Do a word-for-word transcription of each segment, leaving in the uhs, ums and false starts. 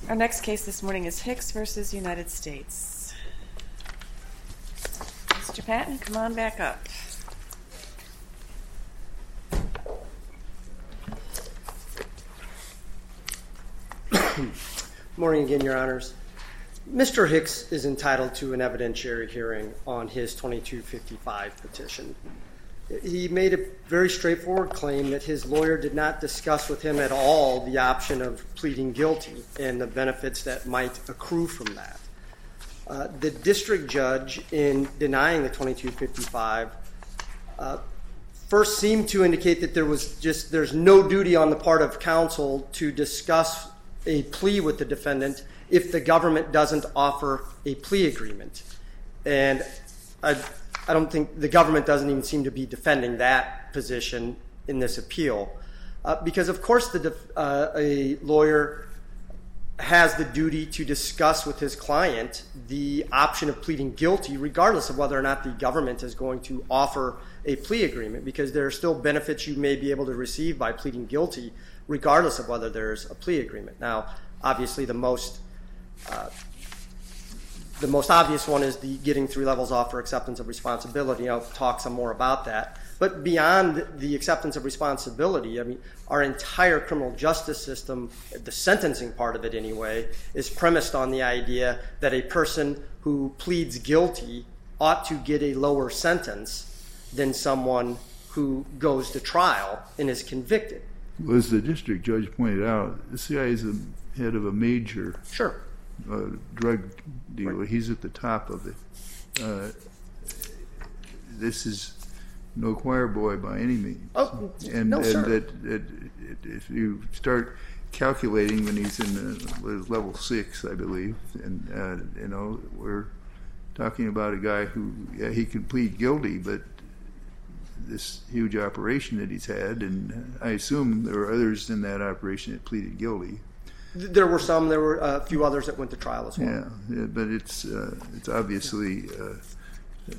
Our next case this morning is Hicks v. United States. Mister Patton, come on back up. Morning again, Your Honors. Mister Hicks is entitled to an evidentiary hearing on his twenty-two fifty-five petition. He made a very straightforward claim that his lawyer did not discuss with him at all the option of pleading guilty and the benefits that might accrue from that. Uh, the district judge, in denying the twenty-two fifty-five, uh, first seemed to indicate that there was just there's no duty on the part of counsel to discuss a plea with the defendant if the government doesn't offer a plea agreement. And I, I don't think the government doesn't even seem to be defending that position in this appeal. Uh, because, of course, the def, uh, a lawyer has the duty to discuss with his client the option of pleading guilty, regardless of whether or not the government is going to offer a plea agreement, because there are still benefits you may be able to receive by pleading guilty, regardless of whether there's a plea agreement. Now, obviously, the most uh, the most obvious one is the getting three levels off for acceptance of responsibility. I'll talk some more about that. But beyond the acceptance of responsibility, I mean, our entire criminal justice system, the sentencing part of it anyway, is premised on the idea that a person who pleads guilty ought to get a lower sentence than someone who goes to trial and is convicted. Well, as the district judge pointed out, this guy is the head of a major sure. uh, drug dealer. Right. He's at the top of it. Uh, this is no choir boy by any means. Oh, and no, and sir. That, that, if you start calculating when he's in the, level six, I believe, and uh, you know, we're talking about a guy who, yeah, he can plead guilty, but this huge operation that he's had, and I assume there were others in that operation that pleaded guilty. There were some. There were a few others that went to trial as well. Yeah, yeah but it's uh, it's obviously uh,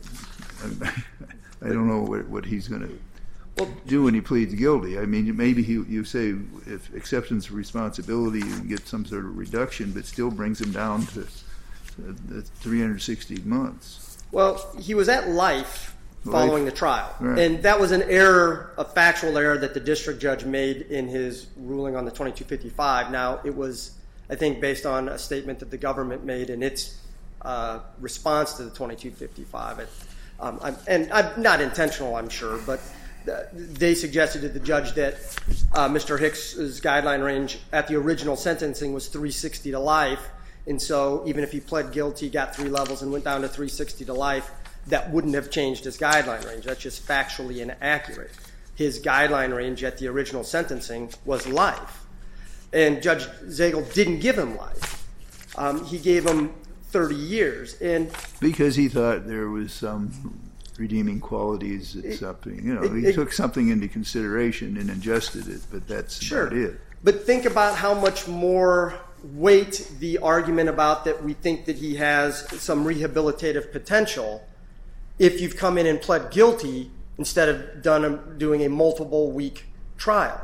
I don't know what, what he's going to well, do when he pleads guilty. I mean, maybe he, you say if acceptance of responsibility, you get some sort of reduction, but still brings him down to uh, three hundred sixty months. Well, he was at life following the trial. Right. And that was an error, a factual error that the district judge made in his ruling on the twenty-two fifty-five. Now, it was, I think, based on a statement that the government made in its uh, response to the twenty-two fifty-five. It, um, I'm, and I'm not intentional, I'm sure, but uh, they suggested to the judge that uh, Mister Hicks's guideline range at the original sentencing was three sixty to life. And so even if he pled guilty, got three levels, and went down to three sixty to life, that wouldn't have changed his guideline range. That's just factually inaccurate. His guideline range at the original sentencing was life. And Judge Zagel didn't give him life. Um, he gave him thirty years. And because he thought there was some redeeming qualities at something. You know, it, he it, took something into consideration and adjusted it, but that's sure. about it. But think about how much more weight the argument about that we think that he has some rehabilitative potential if you've come in and pled guilty instead of done a, doing a multiple week trial.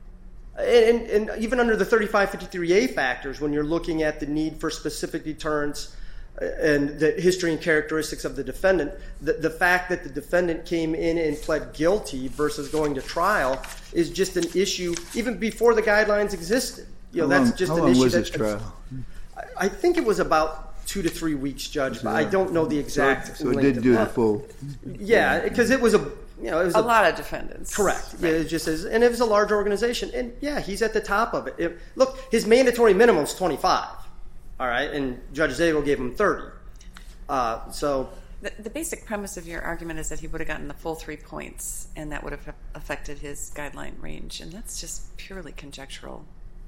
And, and, and even under the thirty-five fifty-three A factors, when you're looking at the need for specific deterrence and the history and characteristics of the defendant, the, the fact that the defendant came in and pled guilty versus going to trial is just an issue even before the guidelines existed. You know, how that's long, just how an long issue. was that, this trial? I, I think it was about two to three weeks, Judge, but I don't know the exact. So, so it did do the full. Yeah, because it was a you know it was a, a lot of defendants. Correct. Right. Yeah, it just is, and it was a large organization, and yeah, he's at the top of it. it look, his mandatory minimum is twenty-five. All right, and Judge Zagel gave him thirty. Uh, so. The, the basic premise of your argument is that he would have gotten the full three points, and that would have affected his guideline range, and that's just purely conjectural.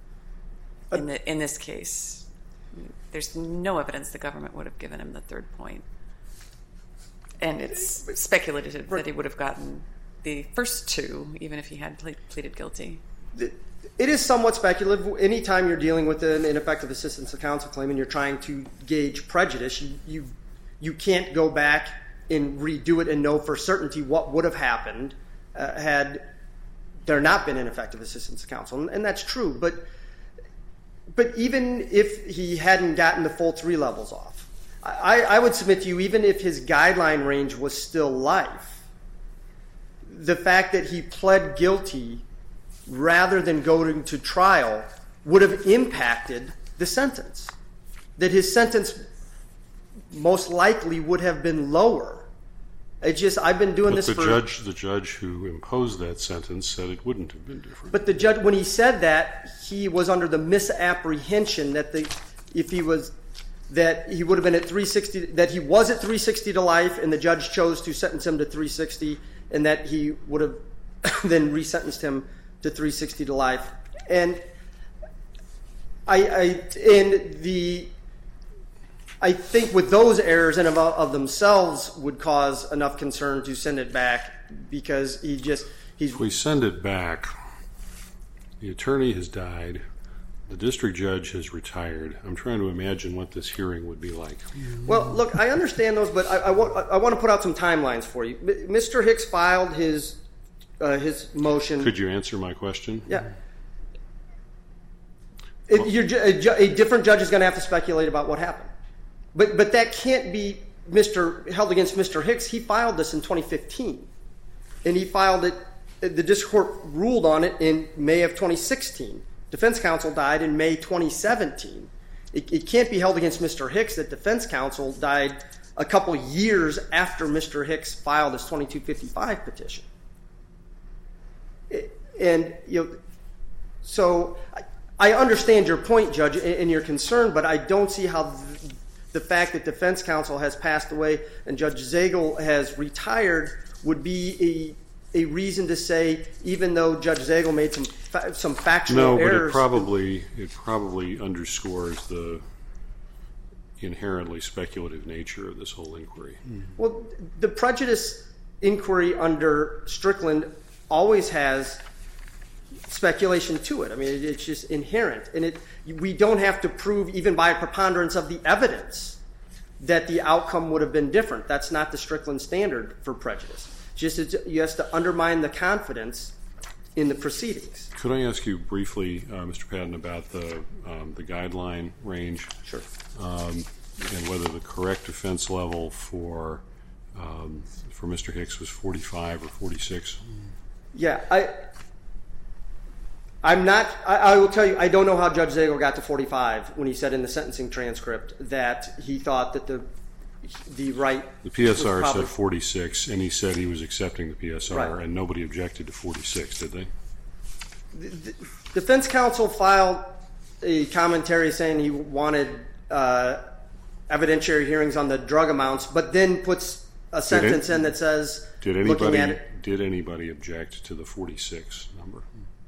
In, the, in this case, there's no evidence the government would have given him the third point. And it's speculative that he would have gotten the first two, even if he had ple- pleaded guilty. It is somewhat speculative. Anytime you're dealing with an ineffective assistance of counsel claim and you're trying to gauge prejudice, you, you, you can't go back and redo it and know for certainty what would have happened uh, had there not been ineffective assistance of counsel. And, and that's true. But but even if he hadn't gotten the full three levels off, I, I would submit to you, even if his guideline range was still life, the fact that he pled guilty rather than going to trial would have impacted the sentence. That his sentence most likely would have been lower. It just, I've been doing but this the for... Judge, the judge who imposed that sentence said it wouldn't have been different. But the judge, when he said that, he was under the misapprehension that the, if he was, that he would have been at three sixty, that he was at three sixty to life, and the judge chose to sentence him to three sixty, and that he would have then resentenced him to three sixty to life. And I, I and the, I think with those errors in of, of themselves would cause enough concern to send it back, because he just he's. If we send it back, the attorney has died, the district judge has retired. I'm trying to imagine what this hearing would be like. Well, look, I understand those, but I, I, want, I want to put out some timelines for you. Mister Hicks filed his uh, his motion. Could you answer my question? Yeah. It, you're, a, a different judge is going to have to speculate about what happened. But but that can't be Mister held against Mister Hicks. He filed this in twenty fifteen, and he filed it. The district court ruled on it in May of twenty sixteen. Defense counsel died in May twenty seventeen. It, it can't be held against Mister Hicks that defense counsel died a couple years after Mister Hicks filed his twenty-two fifty-five petition. It, and you know, so I, I understand your point, Judge, and, and your concern, but I don't see how. Th- The fact that defense counsel has passed away and Judge Zagel has retired would be a, a reason to say, even though Judge Zagel made some fa- some factual no, errors. No, but it probably it probably underscores the inherently speculative nature of this whole inquiry. Well, the prejudice inquiry under Strickland always has speculation to it. I mean, it, it's just inherent, and it. We don't have to prove, even by a preponderance of the evidence, that the outcome would have been different. That's not the Strickland standard for prejudice. Just it's, you have to undermine the confidence in the proceedings. Could I ask you briefly, uh, Mister Patton, about the um, the guideline range? Sure. Um, and whether the correct offense level for um, for Mister Hicks was forty-five or forty-six? Yeah, I. I'm not, I, I will tell you, I don't know how Judge Zagel got to forty-five when he said in the sentencing transcript that he thought that the the right... The P S R probably, said forty-six, and he said he was accepting the P S R, right. And nobody objected to forty-six, did they? The, the defense counsel filed a commentary saying he wanted uh, evidentiary hearings on the drug amounts, but then puts a sentence it, in that says, did anybody, looking at it... Did anybody object to the forty-six number?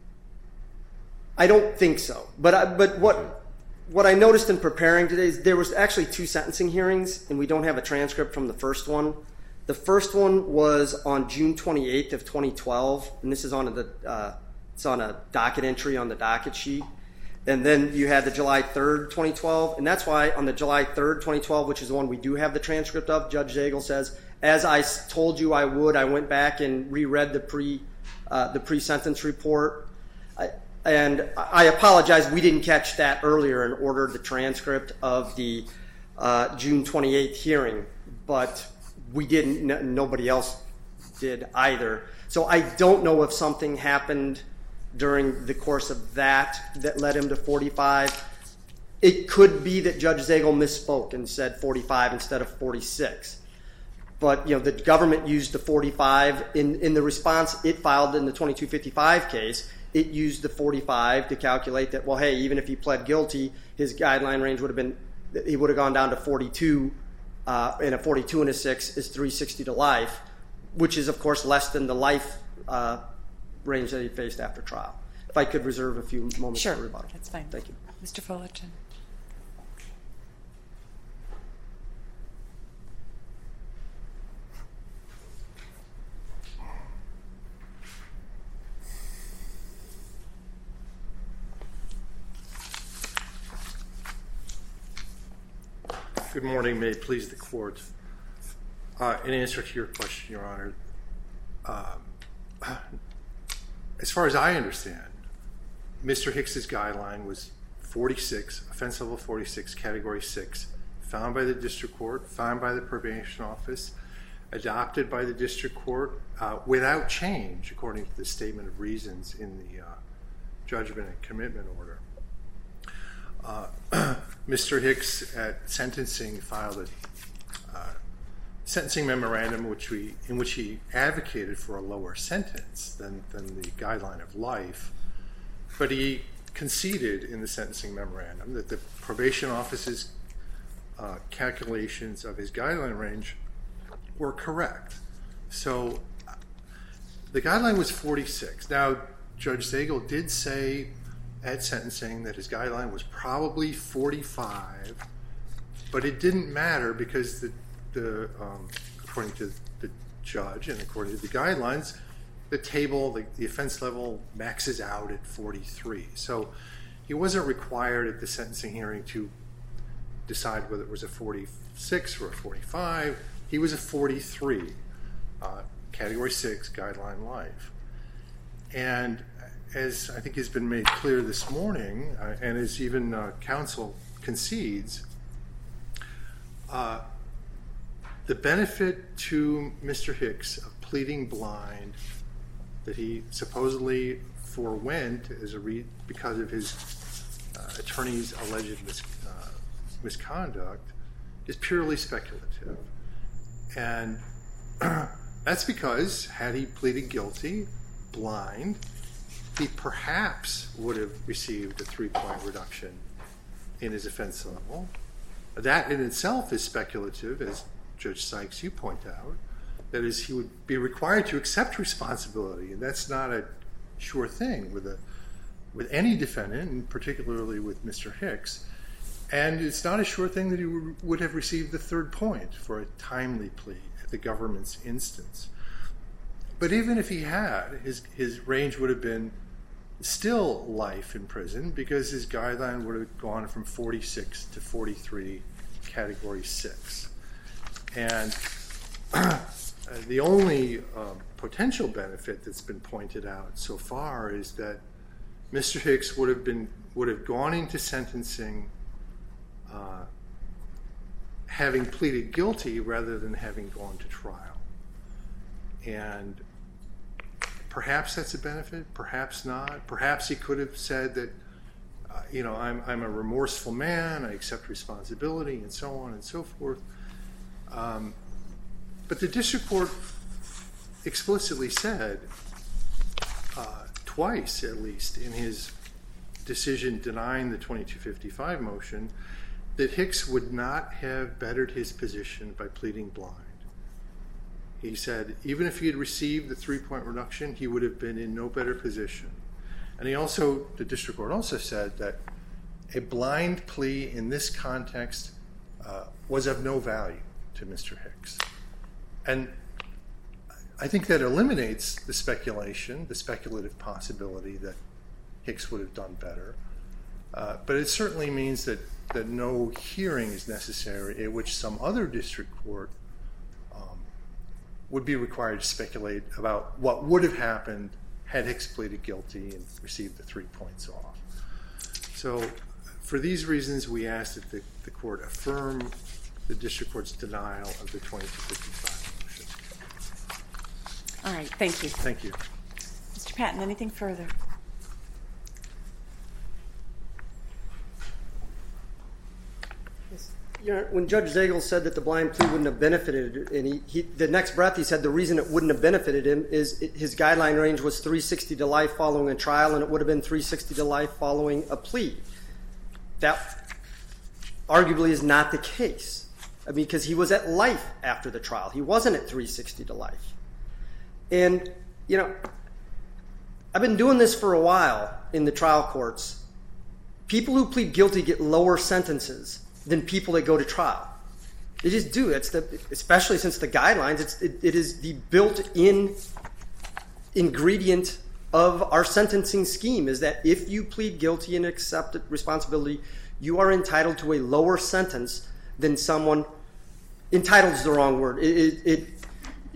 I don't think so. But I, but what what I noticed in preparing today is there was actually two sentencing hearings, and we don't have a transcript from the first one. The first one was on June twenty-eighth of twenty twelve, and this is on the uh, it's on a docket entry on the docket sheet. And then you had the July third, twenty twelve, and that's why on the July third, twenty twelve, which is the one we do have the transcript of, Judge Zagel says, as I told you I would, I went back and reread the pre uh, the pre-sentence report. I, And I apologize, we didn't catch that earlier and ordered the transcript of the uh, June twenty-eighth hearing, but we didn't, n- nobody else did either. So I don't know if something happened during the course of that that led him to forty-five. It could be that Judge Zagel misspoke and said forty-five instead of forty-six. But, you know, the government used the forty-five in, in the response it filed in the twenty-two fifty-five case. It used the forty-five to calculate that, well, hey, even if he pled guilty, his guideline range would have been, he would have gone down to forty-two, uh, and a forty-two and a six is three sixty to life, which is, of course, less than the life uh, range that he faced after trial. If I could reserve a few moments sure, for rebuttal. That's fine. Thank you. Mister Fullerton. Good morning. May it please the court. Uh, in answer to your question, Your Honor, um, as far as I understand, Mister Hicks's guideline was forty-six, offense level forty-six, category six, found by the district court, found by the probation office, adopted by the district court uh, without change, according to the statement of reasons in the uh, judgment and commitment order. Uh, Mister Hicks at sentencing filed a uh, sentencing memorandum which we, in which he advocated for a lower sentence than, than the guideline of life, but he conceded in the sentencing memorandum that the probation office's uh, calculations of his guideline range were correct. So the guideline was forty-six. Now, Judge Zagel did say at sentencing that his guideline was probably forty-five, but it didn't matter because the, the um, according to the judge and according to the guidelines, the table, the, the offense level maxes out at forty-three. So he wasn't required at the sentencing hearing to decide whether it was a forty-six or a forty-five. He was a forty-three, uh, category six, guideline life. And as I think has been made clear this morning, uh, and as even uh, counsel concedes, uh, the benefit to Mister Hicks of pleading blind that he supposedly forewent as a re- because of his uh, attorney's alleged mis- uh, misconduct is purely speculative. And that's because had he pleaded guilty, blind, he perhaps would have received a three-point reduction in his offense level. That in itself is speculative, as Judge Sykes, you point out. That is, he would be required to accept responsibility, and that's not a sure thing with a with any defendant, and particularly with Mister Hicks. And it's not a sure thing that he would have received the third point for a timely plea at the government's instance. But even if he had, his, his range would have been still life in prison because his guideline would have gone from forty-six to forty-three, category six. And the only uh, potential benefit that's been pointed out so far is that Mister Hicks would have been would have gone into sentencing uh, having pleaded guilty rather than having gone to trial. And perhaps that's a benefit, perhaps not. Perhaps he could have said that, uh, you know, I'm, I'm a remorseful man, I accept responsibility, and so on and so forth. Um, but the district court explicitly said, uh, twice at least, in his decision denying the twenty-two fifty-five motion, that Hicks would not have bettered his position by pleading blind. He said even if he had received the three-point reduction, he would have been in no better position. And he also, the district court also said that a blind plea in this context uh, was of no value to Mister Hicks. And I think that eliminates the speculation, the speculative possibility that Hicks would have done better. Uh, but it certainly means that, that no hearing is necessary at which some other district court um, would be required to speculate about what would have happened had Hicks pleaded guilty and received the three points off. So for these reasons, we ask that the, the court affirm the district court's denial of the twenty-two fifty-five motion. All right, thank you. Thank you. Mister Patton, anything further? You know, when Judge Zagel said that the blind plea wouldn't have benefited, and he, he, the next breath he said the reason it wouldn't have benefited him is it, his guideline range was three sixty to life following a trial, and it would have been three sixty to life following a plea. That arguably is not the case. I mean, because he was at life after the trial. He wasn't at three sixty to life. And, you know, I've been doing this for a while in the trial courts. People who plead guilty get lower sentences than people that go to trial. They just do. It's the, especially since the guidelines, it's, it, it is the built-in ingredient of our sentencing scheme is that if you plead guilty and accept responsibility, you are entitled to a lower sentence than someone. Entitled is the wrong word. It, it, it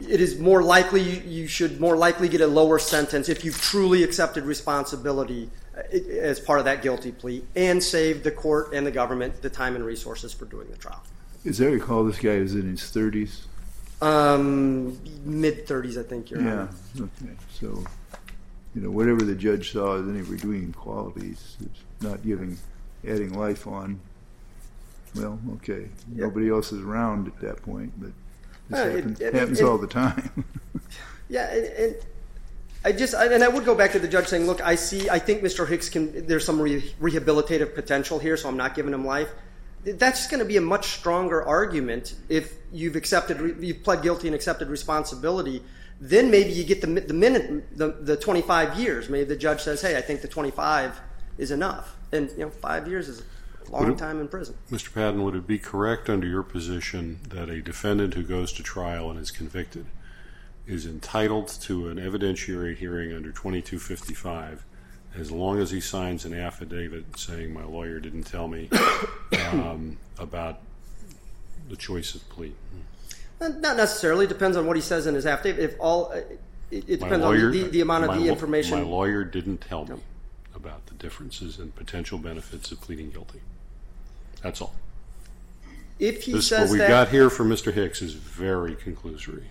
it is more likely you should more likely get a lower sentence if you've truly accepted responsibility as part of that guilty plea and saved the court and the government the time and resources for doing the trial. As I recall, this guy was in his thirties. Um, mid thirties, I think. You're Yeah. Okay. So, you know, whatever the judge saw as any redeeming qualities, it's not giving, adding life on. Well, okay. Yeah. Nobody else is around at that point, but this Uh, it- happens, it- happens it- all the time. Yeah, and, and I just I, and I would go back to the judge saying, look, I see, I think Mister Hicks can. There's some re- rehabilitative potential here, so I'm not giving him life. That's going to be a much stronger argument if you've accepted, you've pled guilty and accepted responsibility. Then maybe you get the the minute the the twenty-five years. Maybe the judge says, hey, I think the twenty-five is enough, and you know, five years is a long Would it- time in prison. Mister Patton, would it be correct under your position that a defendant who goes to trial and is convicted is entitled to an evidentiary hearing under twenty-two fifty-five as long as he signs an affidavit saying my lawyer didn't tell me um, about the choice of plea? Not necessarily. It depends on what he says in his affidavit. If all, it, it My depends lawyer- on the, the amount of my the law- information. My lawyer didn't tell me about the differences and potential benefits of pleading guilty. That's all. If he This says what we've that, got here from Mister Hicks is very conclusory.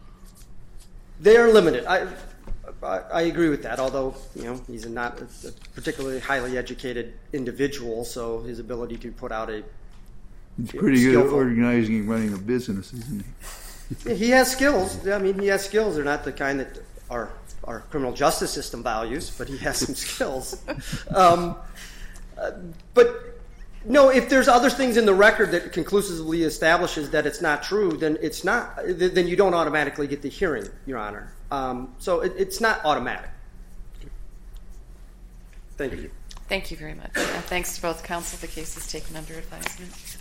they are limited. I, I, I agree with that. Although you know he's not a, a particularly highly educated individual, so his ability to put out a He's pretty good at skillful. organizing and running a business, isn't he? he has skills. I mean, he has skills. They're not the kind that our our criminal justice system values, but he has some skills. Um, uh, but. No, if there's other things in the record that conclusively establishes that it's not true, then it's not. Then you don't automatically get the hearing, Your Honor. Um, so it, it's not automatic. Thank you. Thank you very much. And thanks to both counsel. The case is taken under advisement.